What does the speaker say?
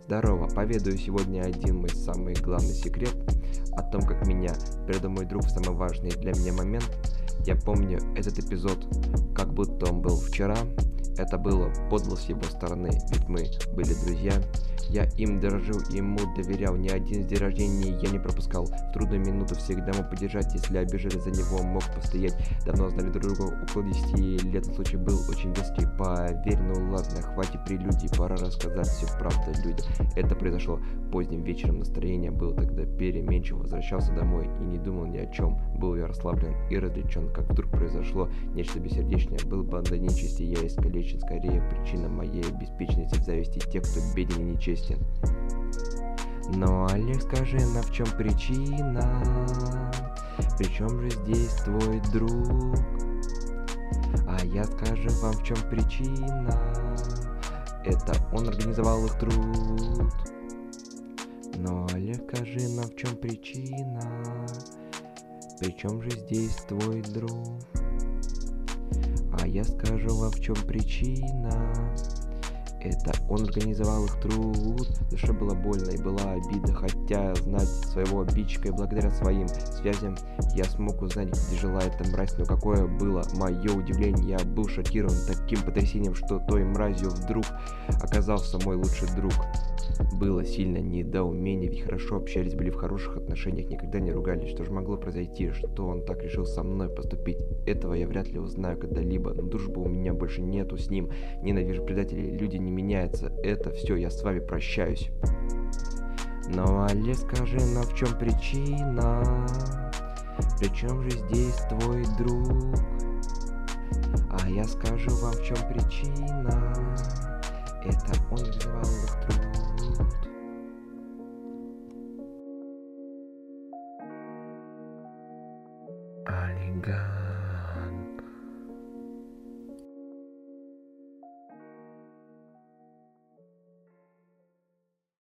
Здорово, поведаю сегодня один мой самый главный секрет о том, как меня предал мой друг в самый важный для меня момент. Я помню этот эпизод, как будто он был вчера. Это было подло с его стороны, ведь мы были друзья. Я им дорожил и ему доверял. Ни один день рождения я не пропускал. В трудную минуту всегда мог поддержать, если обижали за него, мог постоять. Давно знали друг друга, около 10 лет. Случай был очень близкий, поверь, ну ладно, хватит прелюдий, пора рассказать всю правду людям. Это произошло поздним вечером, настроение было тогда переменчиво. Возвращался домой и не думал ни о чем. Был я расслаблен и развлечен, как вдруг произошло нечто бессердечное. Был бы до нечисти, я искалечен, скорее причина моей беспечности в зависти тех, кто беден и нечестен. Но, Олег, скажи, в чем причина? Причем же здесь твой друг? А я скажу вам, в чем причина. Это он организовал их труд. Но, Олег, скажи, в чем причина? Причем же здесь твой друг? А я скажу вам, в чем причина. Это он организовал их труд. В душе было больно и была обида, хотя знать своего обидчика, и благодаря своим связям я смог узнать, где жила эта мразь. Но какое было мое удивление, я был шокирован таким потрясением, что той мразью вдруг оказался мой лучший друг. Было сильно недоумение, ведь хорошо общались, были в хороших отношениях, никогда не ругались. Что же могло произойти, что он так решил со мной поступить? Этого я вряд ли узнаю когда-либо, но дружбы у меня больше нету с ним. Ненавижу предателей, люди не меняются. Это все, я с вами прощаюсь. Но, Олег, скажи, в чем причина? Причем же здесь твой друг? А я скажу вам, в чем причина. Это он организовал их труд. Аллигатор.